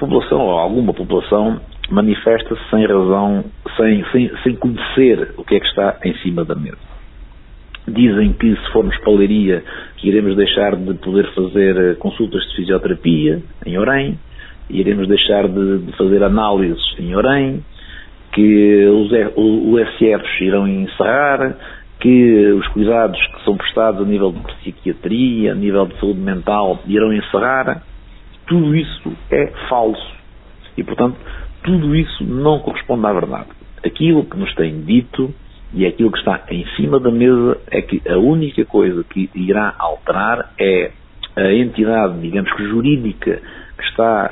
população, ou alguma população, manifesta-se sem razão, sem conhecer o que é que está em cima da mesa. Dizem que se formos para a Leiria, que iremos deixar de poder fazer consultas de fisioterapia em Orem, iremos deixar de fazer análises em Orem, que os USRs irão encerrar, que os cuidados que são prestados a nível de psiquiatria, a nível de saúde mental, irão encerrar. Tudo isso é falso. E, portanto, tudo isso não corresponde à verdade. Aquilo que nos tem dito e aquilo que está em cima da mesa é que a única coisa que irá alterar é a entidade, digamos que jurídica, que está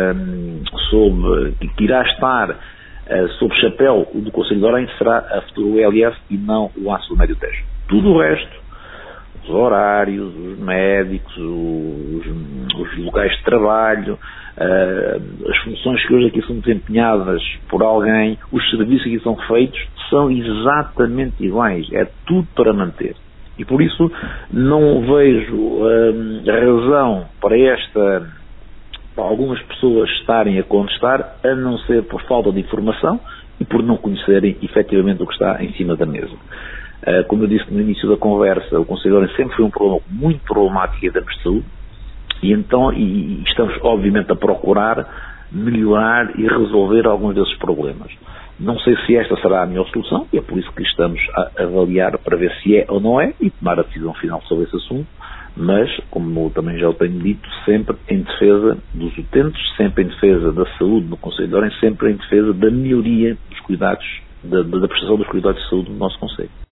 que irá estar sob chapéu do Conselho de Orem, será a futura ULF e não o ACE do Médio Tejo. Tudo o resto, os horários, os médicos, os locais de trabalho, as funções que hoje aqui são desempenhadas por alguém, os serviços que aqui são feitos, são exatamente iguais. É tudo para manter. E por isso não vejo razão para algumas pessoas estarem a contestar, a não ser por falta de informação e por não conhecerem efetivamente o que está em cima da mesa. Como eu disse no início da conversa, o Conselho de Orem sempre foi um problema muito problemático em termos de saúde e estamos obviamente a procurar melhorar e resolver alguns desses problemas. Não sei se esta será a melhor solução e é por isso que estamos a avaliar para ver se é ou não é e tomar a decisão final sobre esse assunto, mas, como também já o tenho dito, sempre em defesa dos utentes, sempre em defesa da saúde no Conselho de Orem, sempre em defesa da melhoria dos cuidados, da prestação dos cuidados de saúde no nosso Conselho.